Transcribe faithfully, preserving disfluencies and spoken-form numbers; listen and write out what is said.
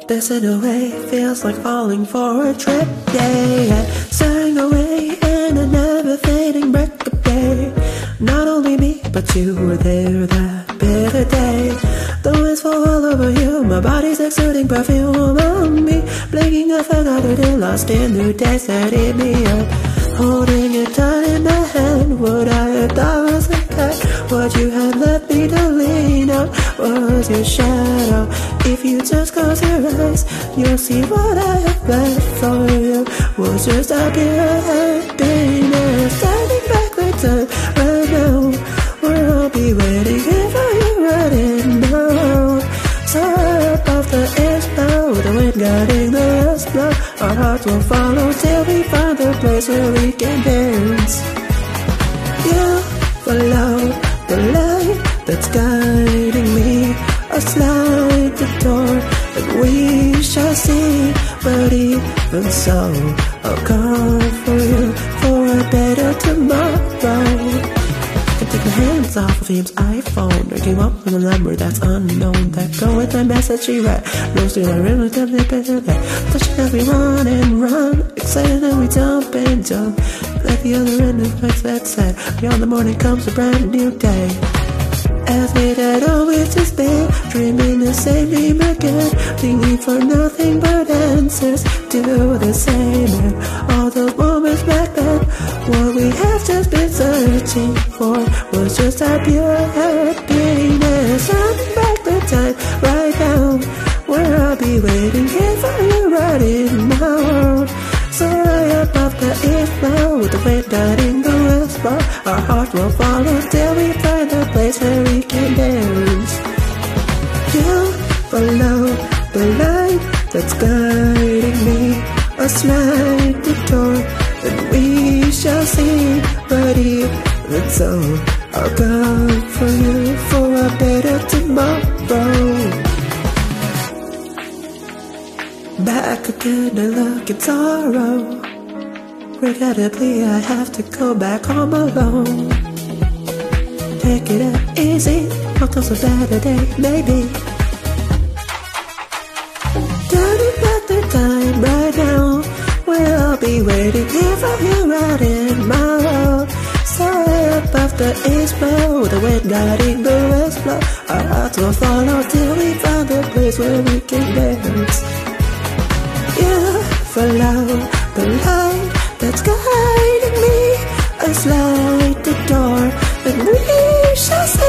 This in a way feels like falling for a trip, yeah, yeah. Staring away in a never fading break of day. Not only me, but you were there that bitter day. The winds fall all over you, my body's exuding perfume on me. Blinking I forgot to do, lost in the days that eat me up. Holding it tight in my hand, what I had thought was a cat. What you had left me to lean on was your shadow. If you just close your eyes, you'll see what I have left for you was just a pure happiness. Standing back the time right now, where I'll be waiting here for you right now. So up off the edge now, the wind guiding the rest blow. Our hearts will follow till we find the place where we can dance. You follow the light that's guiding me. A slide the door and we shall see. But even so, I'll come for you for a better tomorrow. Take my hands off of him's iPhone. I came up with a number that's unknown. That go with the message she read. No, still I really don't need better that. Touching as we run and run, excited and we jump and jump. Like the other end of what's that said. Beyond the morning comes a brand new day. As we had always just been, dreaming the same dream again, thinking for nothing but answers to the same. And all those moments back then, what we have just been searching for was just our pure happiness. Running back the time right now, where I'll be waiting here for you right in my world. So high up off the east now, with the wind guiding the west bar, our hearts will follow till we find a place where we can dance. You follow the light that's guiding me. A slide the door, and we shall see. But even so, I'll come for you for a better tomorrow. Back again and look at sorrow. Regrettably I have to go back home alone. Take it up easy, I'll come a better day, maybe. Turning back the time right now, where I'll be waiting here for you right in my world. So up off the east blow, the wind guiding the west blow. Our hearts will follow till we find the place where we can dance. You follow the light that's guiding me. I slide the door and we shall see.